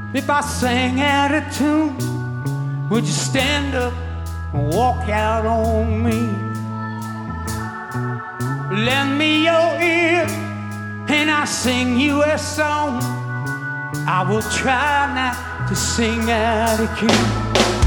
If I sang out of tune, would you stand up and walk out on me? Lend me your ear and I'll sing you a song. I will try not to sing out of key.